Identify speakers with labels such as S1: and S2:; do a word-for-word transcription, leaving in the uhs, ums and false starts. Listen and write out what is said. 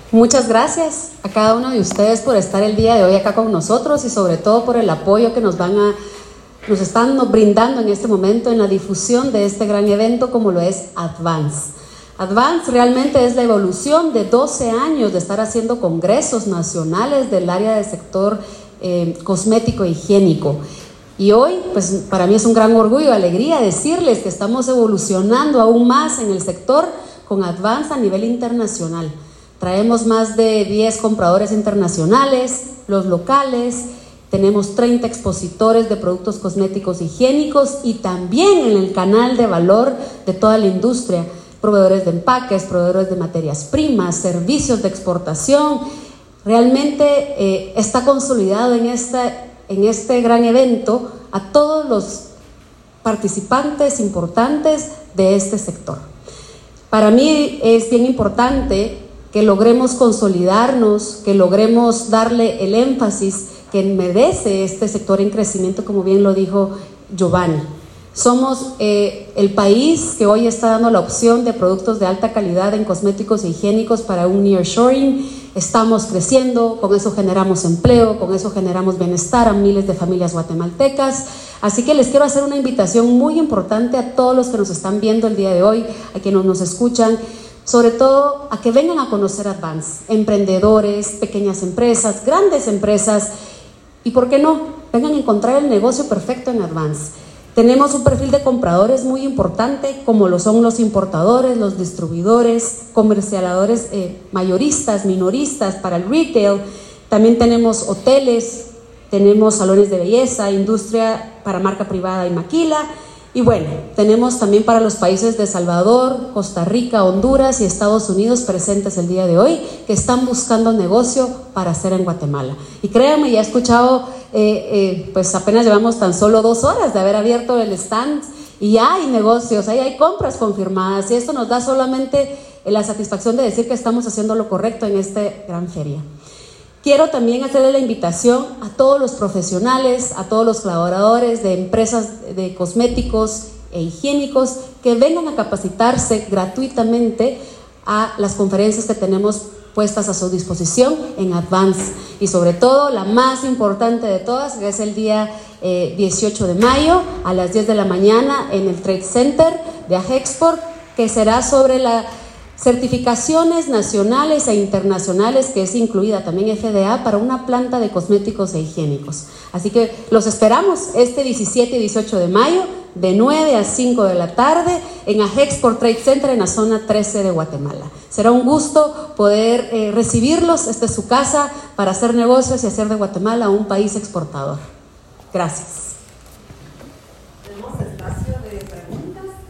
S1: Muchas gracias a cada uno de ustedes por estar el día de hoy acá con nosotros y sobre todo por el apoyo que nos van a, nos están brindando en este momento en la difusión de este gran evento como lo es Advance. Advance realmente es la evolución de doce años de estar haciendo congresos nacionales del área del sector eh, cosmético e higiénico. Y hoy, pues para mí es un gran orgullo y alegría decirles que estamos evolucionando aún más en el sector con Advance a nivel internacional. Traemos más de diez compradores internacionales, los locales, tenemos treinta expositores de productos cosméticos higiénicos y también en el canal de valor de toda la industria, proveedores de empaques, proveedores de materias primas, servicios de exportación. Realmente eh, está consolidado en, esta, en este gran evento a todos los participantes importantes de este sector. Para mí es bien importante que logremos consolidarnos, que logremos darle el énfasis que merece este sector en crecimiento, como bien lo dijo Giovanni. Somos eh, el país que hoy está dando la opción de productos de alta calidad en cosméticos e higiénicos para un nearshoring. Estamos creciendo, con eso generamos empleo, con eso generamos bienestar a miles de familias guatemaltecas. Así que les quiero hacer una invitación muy importante a todos los que nos están viendo el día de hoy, a quienes nos escuchan, sobre todo a que vengan a conocer Advance, emprendedores, pequeñas empresas, grandes empresas, y por qué no, vengan a encontrar el negocio perfecto en Advance. Tenemos un perfil de compradores muy importante, como lo son los importadores, los distribuidores, comercializadores eh, mayoristas, minoristas para el retail. También tenemos hoteles, tenemos salones de belleza, industria para marca privada y maquila. Y bueno, tenemos también para los países de Salvador, Costa Rica, Honduras y Estados Unidos presentes el día de hoy, que están buscando negocio para hacer en Guatemala. Y créanme, ya he escuchado, eh, eh, pues apenas llevamos tan solo dos horas de haber abierto el stand y ya hay negocios, ahí hay compras confirmadas y esto nos da solamente la satisfacción de decir que estamos haciendo lo correcto en esta gran feria. Quiero también hacerle la invitación a todos los profesionales, a todos los colaboradores de empresas de cosméticos e higiénicos que vengan a capacitarse gratuitamente a las conferencias que tenemos puestas a su disposición en Advance. Y sobre todo, la más importante de todas, que es el día eh, dieciocho de mayo a las diez de la mañana en el Trade Center de Ajexport, que será sobre la certificaciones nacionales e internacionales, que es incluida también F D A para una planta de cosméticos e higiénicos. Así que los esperamos este diecisiete y dieciocho de mayo de nueve a cinco de la tarde en Ajexport Trade Center en la zona trece de Guatemala. Será un gusto poder eh, recibirlos. Esta es su casa para hacer negocios y hacer de Guatemala un país exportador. Gracias.